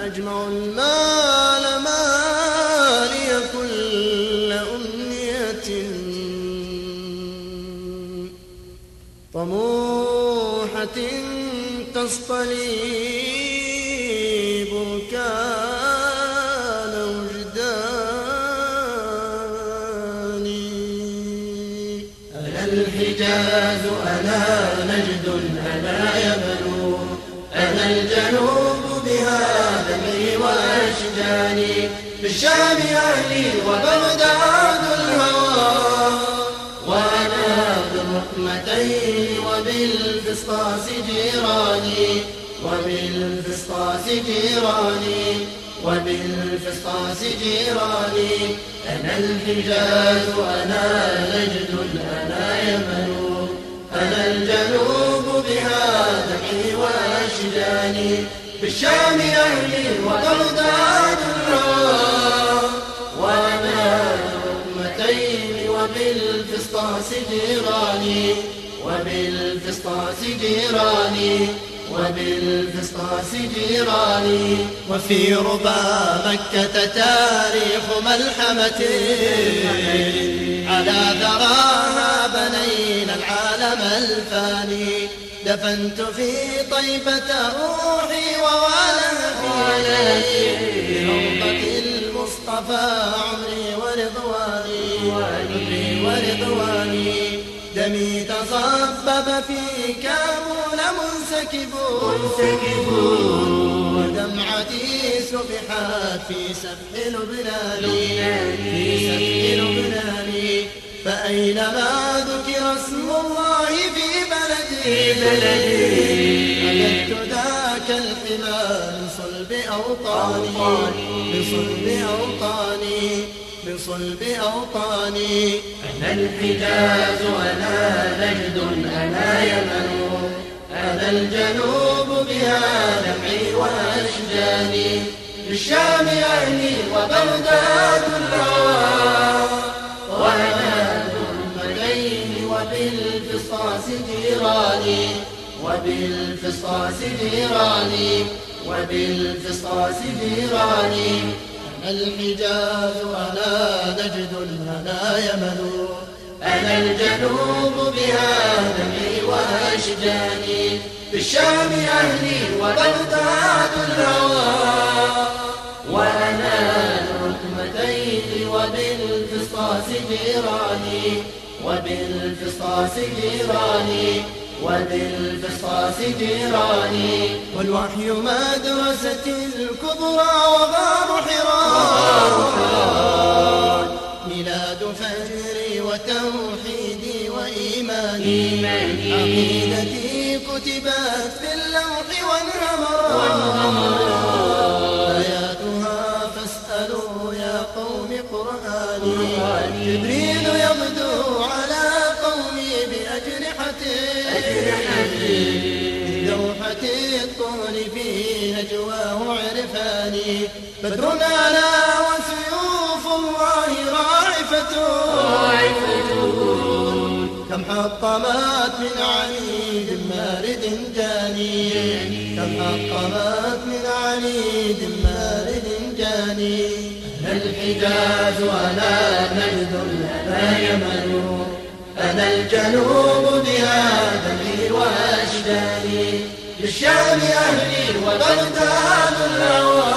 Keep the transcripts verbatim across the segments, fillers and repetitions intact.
أجمع المال مالي كل أمنية طموحة تصطلي بركان وجداني. أنا الحجاز أنا نجد أنا يمن أنا الجنوب بها دمي وأشجاني بالشام أهلي وبغداد الهوى وأنا بالرحمتين وبالفسطاس جيراني وبالفسطاس جيراني وبالفسطاس جيراني. أنا الحجاز أنا نجد أنا يمن أنا الجنوب بها دمي وأشجاني بالشام أهلي وبغداد الهوى وأنا بالرحمتين وبالفسطاس جيراني وبالفسطاس جيراني وبالفسطاس جيراني. وفي ربى مكة تاريخ ملحمة على ذراها بنينا العالم الفاني دفنت في طيبة روحي وولدي بروضة المصطفى عمري ورضواني عمري ورضواني. دمي تصبب في كامون منسكبون ودمعتي سبحت في سفح لبناني في سفح لبناني. فأينما ذكر اسم الله في بلدي أجدت ذاك الحمى من صلب أوطاني بصلب أوطاني بصلب أوطاني. أنا الحجاز أنا نجد أنا يمن أنا الجنوب بها دمعي وأشجاني بالشام أهلي وبغداد الهوى وأنا بالرحمتين وبالفسطاس جيراني وبالفسطاس جيراني وبالفسطاس جيراني. أنا الحجاز أنا نجد أنا يمن أنا الجنوب بها دمي وأشجاني بالشام أهلي وبغداد الهوى وأنا بالرحمتين وبالفسطاس جيراني وبالفسطاس جيراني وبالفسطاس جيراني. والوحي مدرستي الكبرى وغار حراء ميلاد فجري وتوحيدي وإيماني عقيدتي كتبت في اللوح والهمر آياتها فاسألوا يا قوم قرآني. جبريل يغدو على قومي بأجنحته دوحة الطول في نجواه عرفاني. بدرنا وسيوف الله راعفة كم حطمت من عنيد مارد جاني كم حطمت من عنيد مارد جاني. أنا الحجاز أنا نجد أنا يمن أنا الجنوب بها دمي وأشجاني بالشام أهلي وبغداد الهوى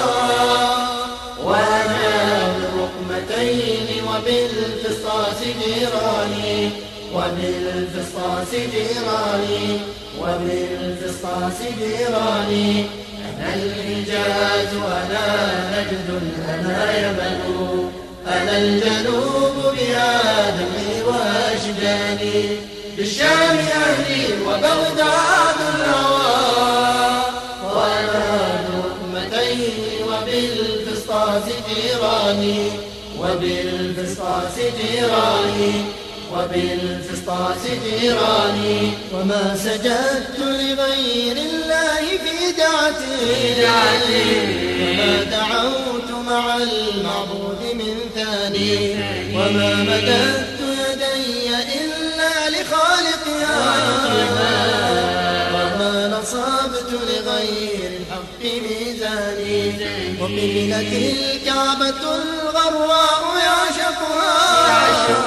وأنا بالرحمتين وبالفسطاس جيراني وبالفسطاس جيراني وبالفسطاس جيراني. أنا الحجاز أنا نجد أنا يمن أنا الجنوب بها دمي وأشجاني بالشام أهلي وبغداد الهوى وأنا بالرحمتين وبالفسطاس جيراني وبالفسطاس جيراني وبالفسطاس جيراني. وما سجدت لغير الله في دعتي وما دعوت مع المعبود من ثاني وما مددت يدي إلا لخالقها وما نصبت لغير الحق ميزاني وقبلتي الكعبة الغراء يعشقها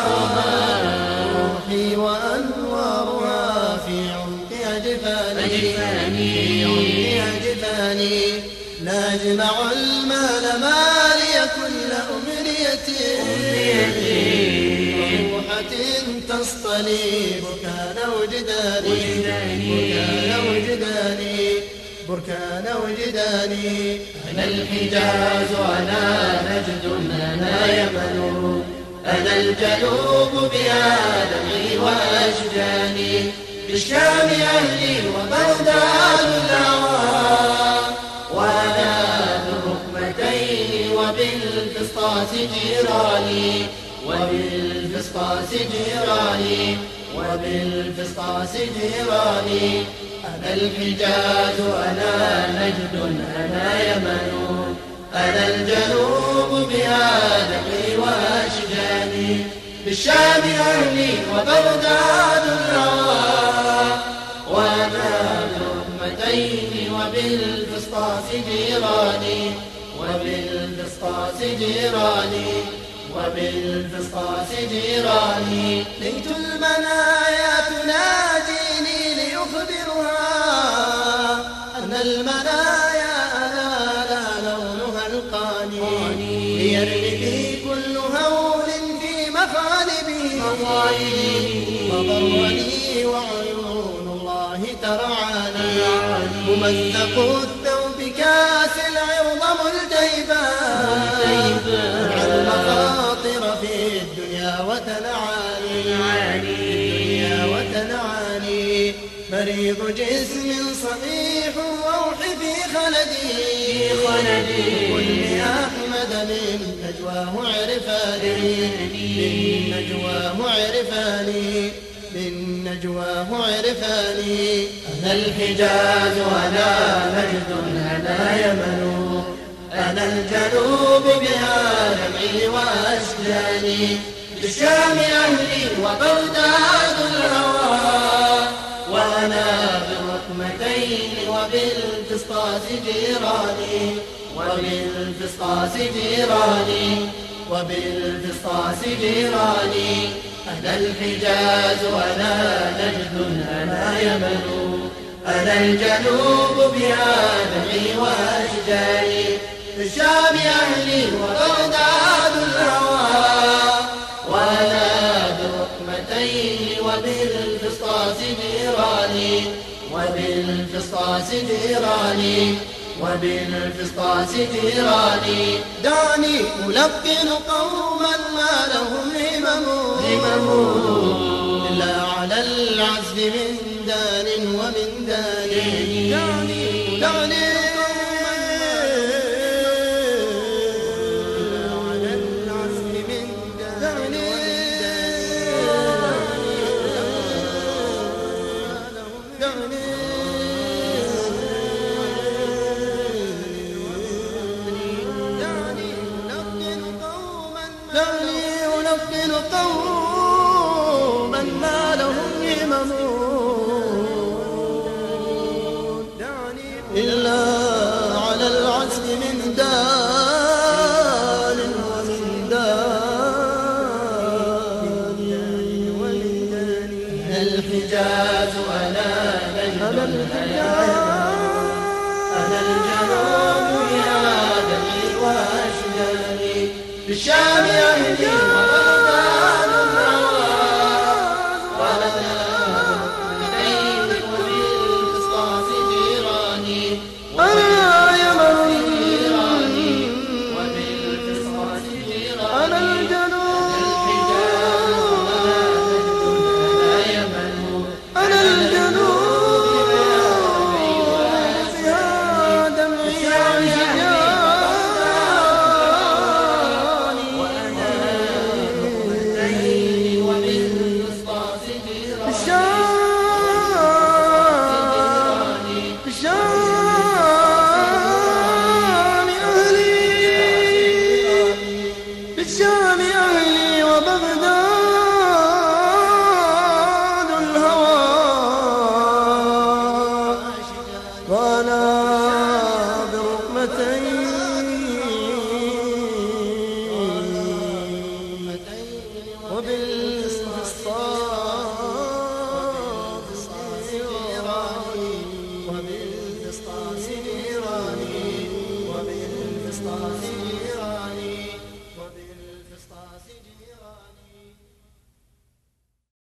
روحي وأنوارها في عمق أجفاني في عمق أجفاني لا أجمع المال مالي كل أمنيتي روحة تصطلي بركان وجداني بركان وجداني بركان وجداني أنا الحجاز أنا نجد أنا يمن أنا الجنوب بها دمعي وأشجاني بالشام أهلي وبغداد الهوى وأنا بالركبتين وبالفسطاس جيراني وبالفسطاس جيراني وبالفسطاس جيراني أنا الحجاز أنا نجد أنا يمن أنا الجنوب بها دمعي وأشجاني بالشام أهلي وبغداد الهوى وأنا بالركبتين وبالفسطاس جيراني وبالفسطاس جيراني وبالفسطاس جيراني ليت المنايا تناديني ليخبرها أن المنايا أنا لا لونها القاني ليرمي كل هول في مخالبي وضرني وعيون الله ترعاني ممزق الثوب كاس العرض ملتهبا المخاطر في الدنيا وتنعاني الدنيا وتنعاني مريض جسم صحيح روحي في خلدي كل أحمد من نجواه عرفاني من نجواه عرفاني من نجواه عرفاني أنا الحجاز أنا نجد أنا يمن أنا الجنوب بها دمعي وأشجاني بالشام أهلي وبغداد الهوى وأنا بالركمتين وبالفسطاس جيراني وبالفسطاس جيراني وبالفسطاس جيراني أنا الحجاز أنا نجد أنا يمن أنا الجنوب بها دمعي وأشجاني بالشام أهلي وبغداد الهوى وأنا بالركمتين وبالفسطاس جيراني وبالفسطاس جيراني وبالفسطاس جيراني دعني ألقن قوما ما لهم همم إلا على العزل من دان ومن دان دعني دعني دعني ألقن قوما ما لهم همم إلا على العزل من دان ومن دان الحجاز أنا نجد أنا الجنوب يا دمعي وأشجاني بالشام أهلي